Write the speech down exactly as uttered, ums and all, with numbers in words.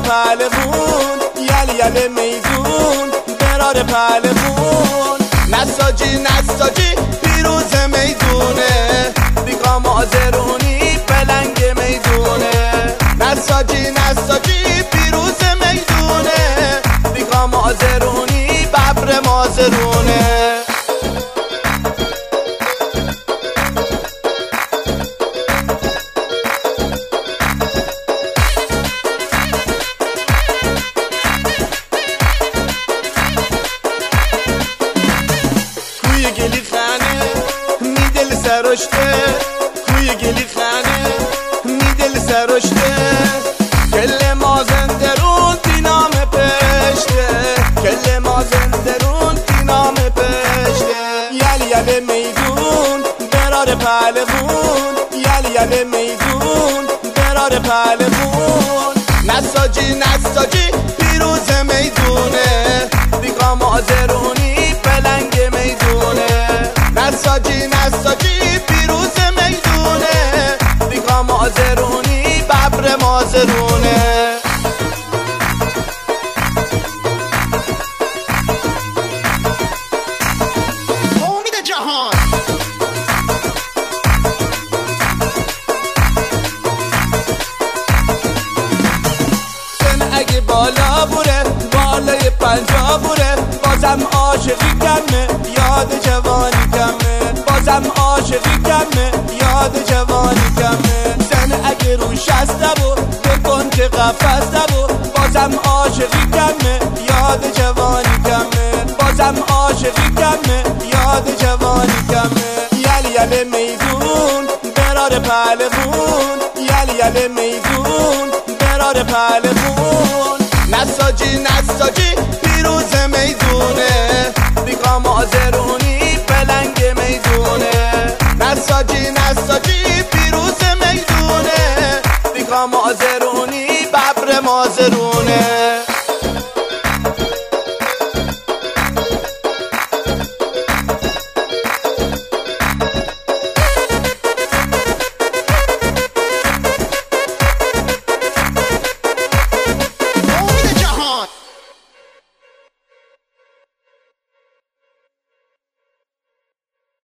پهلوون، یل یل میدون برار پهلوون. نساجی نساجی پیروز میدونه، بیگا مازرونی پلنگ میدونه. نساجی نساجی پیروز میدونه، بیگا مازرونی ببر مازرونه. کوی گلی خانه میدل سرشته، کوی گلی خانه میدل سرشته. کل مازندرون دینام پشته، کل مازندرون دینام پشته. یل یل میدون برار پهلوون، یل یل میدون برار پهلوون. نساجی نساجی پیروز میدونه، بیگا مازرونی پلنگ میدونه. نساجی نساجی پیروز میدونه، بیگا مازرونی ببر مازرونه. امید جهان سن اگه بالا بوره، بالای پنجا بوره، بازم عاشقی کمه، یاد جوانی کمه. بازم عاشقی کمه، یاد جوانی کمه. سن اگه رو شسته بود بکن که قفسته بود، بازم عاشقی کمه، یاد جوانی کمه. بازم عاشقی کمه، یاد جوانی کمه. یل یل میدون برار پهلوون، یل یل میدون برار پهلوون. نساجی نساجی پیروز میدونه،